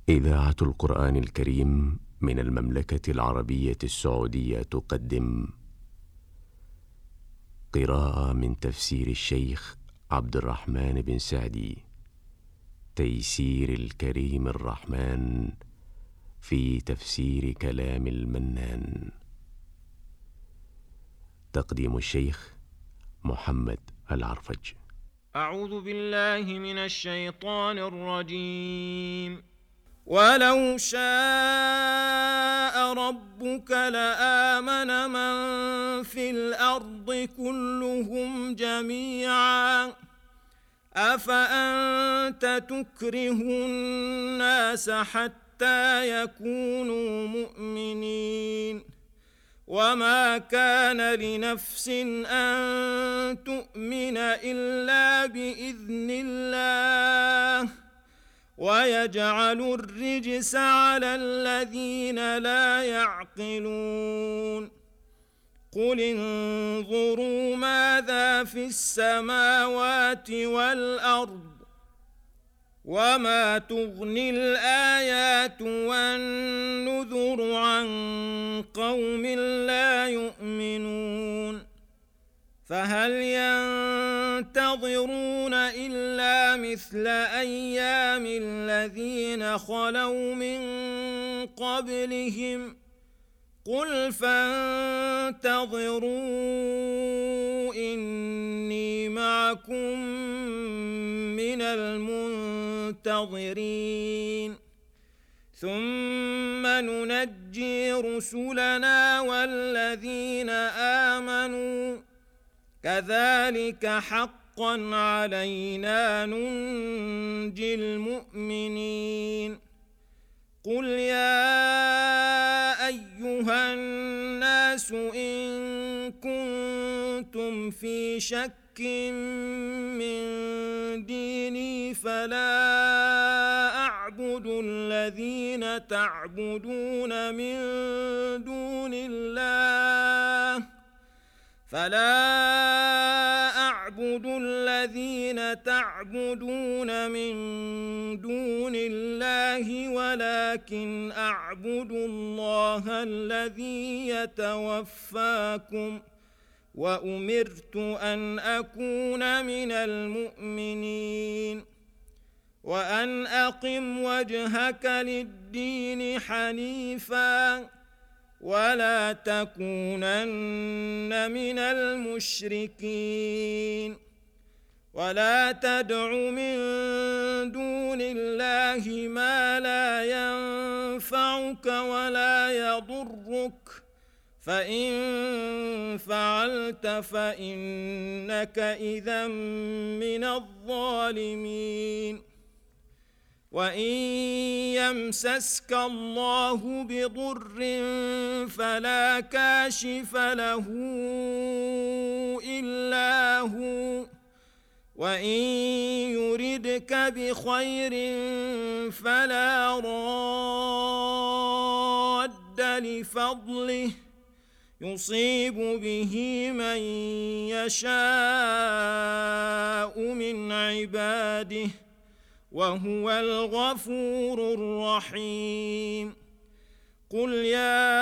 إذاعة القرآن الكريم من المملكة العربية السعودية تقدم قراءة من تفسير الشيخ عبد الرحمن بن سعدي، تيسير الكريم الرحمن في تفسير كلام المنان. تقديم الشيخ محمد العرفج. أعوذ بالله من الشيطان الرجيم. ولو شاء ربك لآمن من في الأرض كلهم جميعا أفأنت تكره الناس حتى يكونوا مؤمنين وما كان لنفس أن تؤمن إلا بإذن الله ويجعل الرجس على الذين لا يعقلون. قل انظروا ماذا في السماوات والأرض وما تغني الآيات والنذر عن قوم لا يؤمنون. فهل ينتظرون إلا مثل أيام الذين خلوا من قبلهم قل فانتظروا إني معكم من المنتظرين ثم ننجي رسلنا والذين آمنوا كذلك حقا علينا ننجي المؤمنين. قل يا أيها الناس إن كنتم في شك من ديني فلا أعبد الذين تعبدون من دون الله ولكن أعبد الله الذي يتوفاكم وأمرت أن أكون من المؤمنين وأن أقم وجهك للدين حنيفا ولا تكونن من المشركين ولا تدع من دون الله ما لا ينفعك ولا يضرك فإن فعلت فإنك إذا من الظالمين. وإن يمسسك الله بضر فلا كاشف له إلا هو وإن يردك بخير فلا راد لفضله يصيب به من يشاء من عباده وهو الغفور الرحيم. قل يا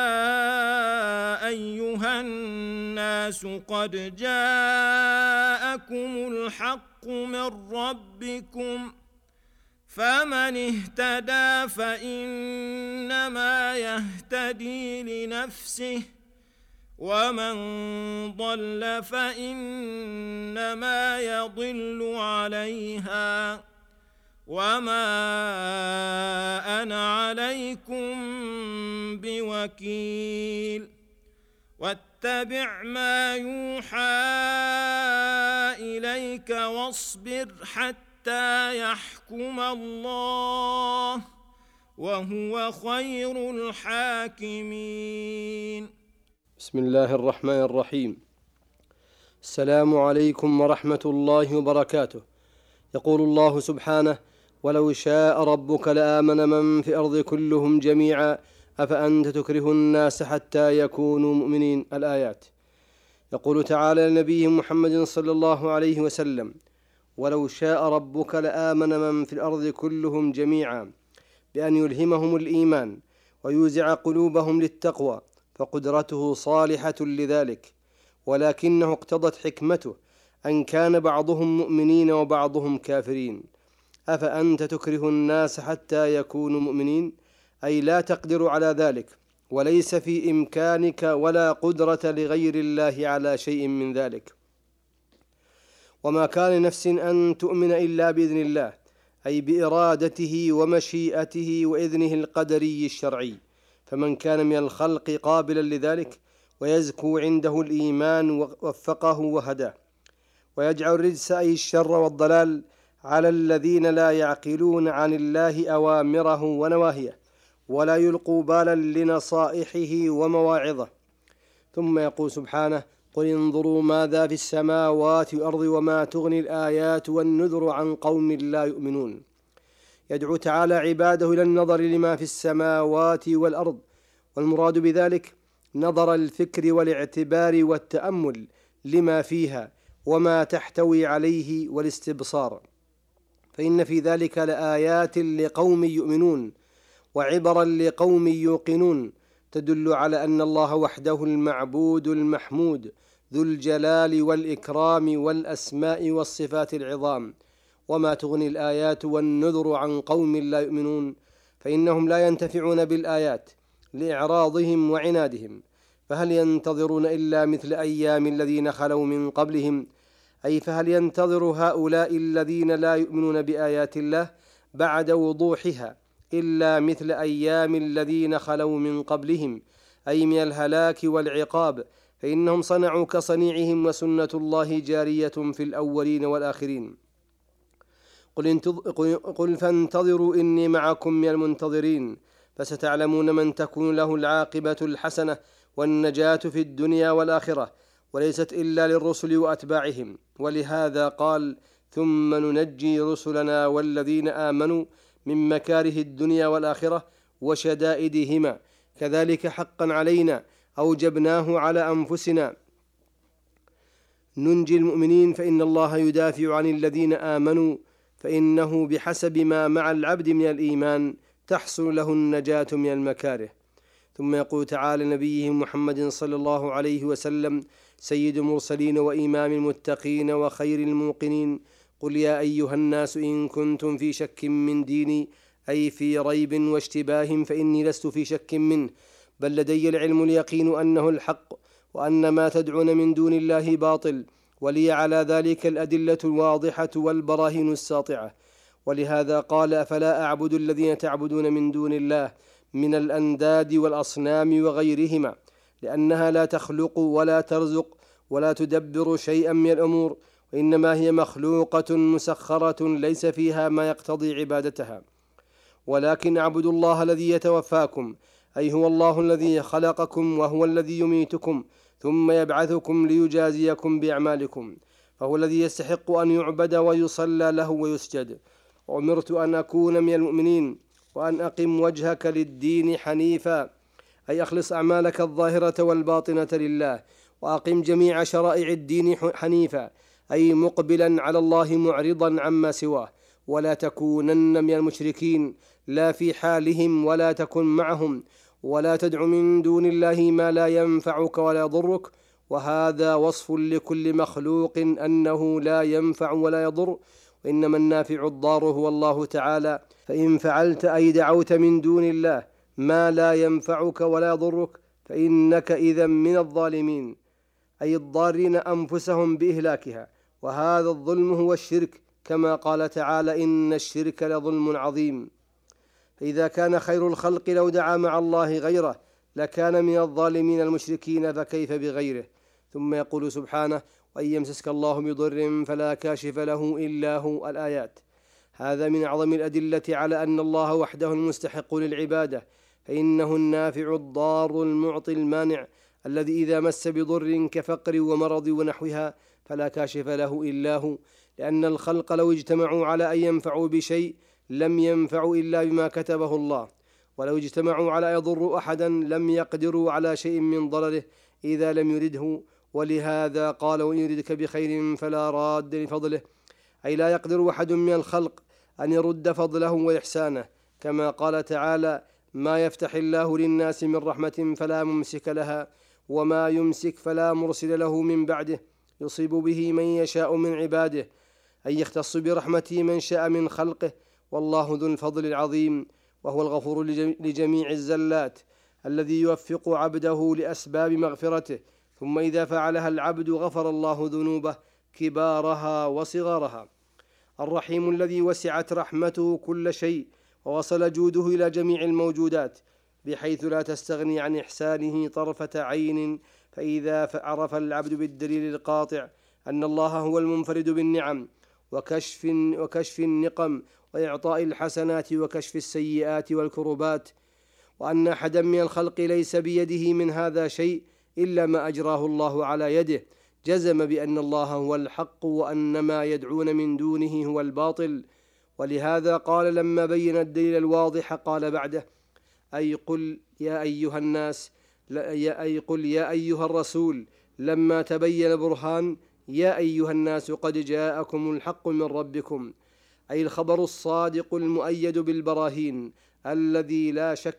أيها الناس قد جاءكم الحق من ربكم فمن اهتدى فإنما يهتدي لنفسه ومن ضل فإنما يضل عليها وما أنا عليكم بوكيل. واتبع ما يوحى إليك واصبر حتى يحكم الله وهو خير الحاكمين. بسم الله الرحمن الرحيم. السلام عليكم ورحمة الله وبركاته. يقول الله سبحانه: ولو شاء ربك لآمن من في الأرض كلهم جميعا أفأنت تكره الناس حتى يكونوا مؤمنين. الآيات. يقول تعالى لنبيه محمد صلى الله عليه وسلم: ولو شاء ربك لآمن من في الأرض كلهم جميعا، بأن يلهمهم الإيمان ويوزع قلوبهم للتقوى، فقدرته صالحة لذلك، ولكنه اقتضت حكمته أن كان بعضهم مؤمنين وبعضهم كافرين. أفأنت تكره الناس حتى يكونوا مؤمنين؟ أي لا تقدر على ذلك، وليس في إمكانك ولا قدرة لغير الله على شيء من ذلك. وما كان لنفس أن تؤمن إلا بإذن الله، أي بإرادته ومشيئته وإذنه القدري الشرعي. فمن كان من الخلق قابلا لذلك ويزكو عنده الإيمان وفقه وهداه، ويجعل الرجس أي الشر والضلال على الذين لا يعقلون عن الله أوامره ونواهيه ولا يلقوا بالا لنصائحه ومواعظه. ثم يقول سبحانه: قل انظروا ماذا في السماوات والأرض وما تغني الآيات والنذر عن قوم لا يؤمنون. يدعو تعالى عباده إلى النظر لما في السماوات والأرض، والمراد بذلك نظر الفكر والاعتبار والتأمل لما فيها وما تحتوي عليه والاستبصار، فإن في ذلك لآيات لقوم يؤمنون وعبرا لقوم يوقنون تدل على أن الله وحده المعبود المحمود ذو الجلال والإكرام والأسماء والصفات العظام. وما تغني الآيات والنذر عن قوم لا يؤمنون، فإنهم لا ينتفعون بالآيات لإعراضهم وعنادهم، فهل ينتظرون إلا مثل أيام الذين خلوا من قبلهم؟ أي فهل ينتظر هؤلاء الذين لا يؤمنون بآيات الله بعد وضوحها إلا مثل أيام الذين خلوا من قبلهم، أي من الهلاك والعقاب، فإنهم صنعوا كصنيعهم وسنة الله جارية في الأولين والآخرين. قل فانتظروا إني معكم من المنتظرين، فستعلمون من تكون له العاقبة الحسنة والنجاة في الدنيا والآخرة، وليست إلا للرسل وأتباعهم. ولهذا قال: ثم ننجي رسلنا والذين آمنوا من مكاره الدنيا والآخرة وشدائدهما، كذلك حقا علينا أوجبناه على أنفسنا ننجي المؤمنين، فإن الله يدافع عن الذين آمنوا، فإنه بحسب ما مع العبد من الإيمان تحصل له النجاة من المكاره. ثم يقول تعالى نبيه محمد صلى الله عليه وسلم سيد المرسلين وإمام المتقين وخير الموقنين: قل يا أيها الناس إن كنتم في شك من ديني، أي في ريب واشتباه، فإني لست في شك منه، بل لدي العلم اليقين أنه الحق، وأن ما تدعون من دون الله باطل، ولي على ذلك الأدلة الواضحة والبراهين الساطعة. ولهذا قال: أفلا أعبد الذين تعبدون من دون الله من الأنداد والأصنام وغيرهما، لأنها لا تخلق ولا ترزق ولا تدبر شيئا من الأمور، وإنما هي مخلوقة مسخرة ليس فيها ما يقتضي عبادتها. ولكن اعبدوا الله الذي يتوفاكم، أي هو الله الذي خلقكم وهو الذي يميتكم ثم يبعثكم ليجازيكم بأعمالكم، فهو الذي يستحق أن يعبد ويصلى له ويسجد. وأمرت أن أكون من المؤمنين وأن أقم وجهك للدين حنيفا، أي أخلص أعمالك الظاهرة والباطنة لله، وأقم جميع شرائع الدين حنيفا، أي مقبلا على الله معرضا عما سواه، ولا تكونن من المشركين لا في حالهم ولا تكن معهم، ولا تدع من دون الله ما لا ينفعك ولا يضرك. وهذا وصف لكل مخلوق أنه لا ينفع ولا يضر، وإنما النافع الضار هو الله تعالى. فإن فعلت أي دعوت من دون الله ما لا ينفعك ولا يضرك فإنك إذا من الظالمين، أي الضارين أنفسهم بإهلاكها، وهذا الظلم هو الشرك، كما قال تعالى: إن الشرك لظلم عظيم. فإذا كان خير الخلق لو دعا مع الله غيره لكان من الظالمين المشركين، فكيف بغيره؟ ثم يقول سبحانه: وإن يمسسك الله بضر فلا كاشف له إلا هو، الآيات. هذا من أعظم الأدلة على أن الله وحده المستحق للعبادة، فإنه النافع الضار المعطي المانع، الذي إذا مس بضر كفقر ومرض ونحوها فلا كاشف له إلا هو، لأن الخلق لو اجتمعوا على أن ينفعوا بشيء لم ينفعوا إلا بما كتبه الله، ولو اجتمعوا على أن يضروا أحدا لم يقدروا على شيء من ضرره إذا لم يرده. ولهذا قال: وإن يردك بخير فلا راد لفضله، أي لا يقدر أحد من الخلق أن يرد فضله وإحسانه، كما قال تعالى: ما يفتح الله للناس من رحمة فلا ممسك لها وما يمسك فلا مرسل له من بعده يصيب به من يشاء من عباده، أي يختص برحمته من شاء من خلقه، والله ذو الفضل العظيم، وهو الغفور لجميع الزلات الذي يوفق عبده لأسباب مغفرته، ثم إذا فعلها العبد غفر الله ذنوبه كبارها وصغارها. الرحيم الذي وسعت رحمته كل شيء ووصل جوده إلى جميع الموجودات بحيث لا تستغني عن إحسانه طرفة عين، فإذا عرف العبد بالدليل القاطع أن الله هو المنفرد بالنعم وكشف النقم وإعطاء الحسنات وكشف السيئات والكربات، وأن أحدا من الخلق ليس بيده من هذا شيء إلا ما أجراه الله على يده، جزم بأن الله هو الحق وأن ما يدعون من دونه هو الباطل. ولهذا قال لما بين الدليل الواضح قال بعده: أي قل يا أيها الناس، قل يا أيها الرسول لما تبين برهان، يا أيها الناس قد جاءكم الحق من ربكم، أي الخبر الصادق المؤيد بالبراهين الذي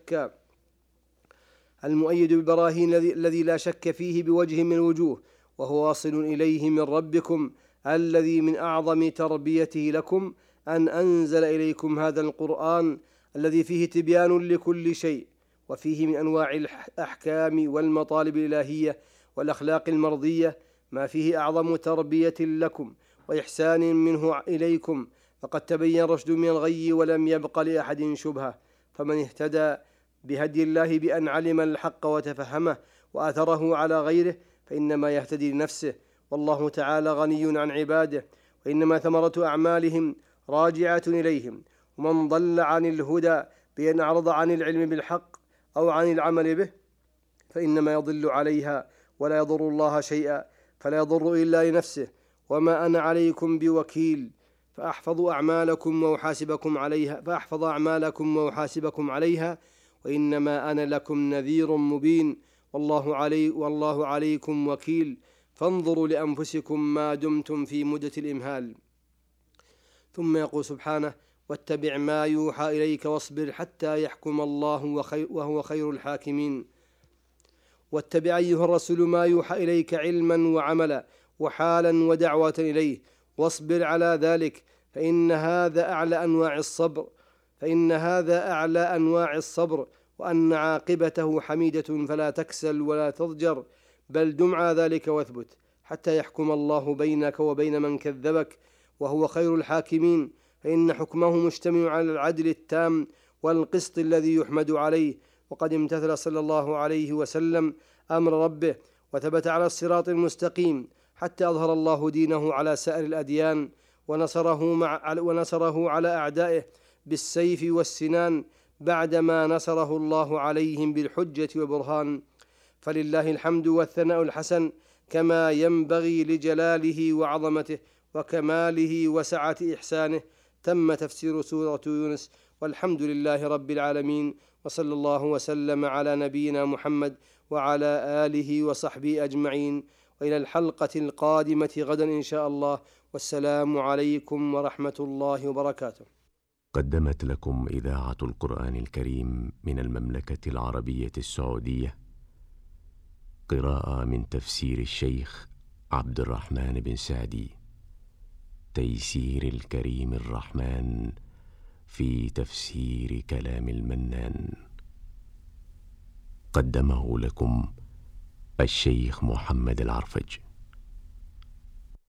لا شك فيه بوجه من الوجوه، وهو واصل إليه من ربكم الذي من أعظم تربيته لكم أن أنزل إليكم هذا القرآن الذي فيه تبيان لكل شيء، وفيه من أنواع الأحكام والمطالب الإلهية والأخلاق المرضية ما فيه أعظم تربية لكم وإحسان منه إليكم، فقد تبين الرشد من الغي ولم يبق لأحد شبهة. فمن اهتدى بهدي الله بأن علم الحق وتفهمه وآثره على غيره فإنما يهتدي لنفسه، والله تعالى غني عن عباده، وإنما ثمرة أعمالهم راجعة إليهم. ومن ضل عن الهدى بأن أعرض عن العلم بالحق أو عن العمل به فإنما يضل عليها ولا يضر الله شيئا، فلا يضر إلا لنفسه. وما أنا عليكم بوكيل فأحفظ أعمالكم وأحاسبكم عليها وإنما أنا لكم نذير مبين، والله عليكم وكيل، فانظروا لأنفسكم ما دمتم في مدة الإمهال. ثم يقول سبحانه: واتبع ما يوحى إليك واصبر حتى يحكم الله وهو خير الحاكمين. واتبع أيها الرسول ما يوحى إليك علما وعملا وحالا ودعوة إليه، واصبر على ذلك، فإن هذا أعلى أنواع الصبر، وأن عاقبته حميدة فلا تكسل ولا تضجر، بل دم على ذلك واثبت حتى يحكم الله بينك وبين من كذبك، وهو خير الحاكمين، فإن حكمه مجتمع على العدل التام والقسط الذي يحمد عليه. وقد امتثل صلى الله عليه وسلم أمر ربه وثبت على الصراط المستقيم حتى أظهر الله دينه على سائر الأديان، ونصره على أعدائه بالسيف والسنان بعدما نصره الله عليهم بالحجة والبرهان. فلله الحمد والثناء الحسن كما ينبغي لجلاله وعظمته وكماله وسعة إحسانه. تم تفسير سورة يونس، والحمد لله رب العالمين، وصلى الله وسلم على نبينا محمد وعلى آله وصحبه أجمعين، وإلى الحلقة القادمة غدا إن شاء الله، والسلام عليكم ورحمة الله وبركاته. قدمت لكم إذاعة القرآن الكريم من المملكة العربية السعودية قراءة من تفسير الشيخ عبد الرحمن بن سعدي، تيسير الكريم الرحمن في تفسير كلام المنان. قدمه لكم الشيخ محمد العرفج.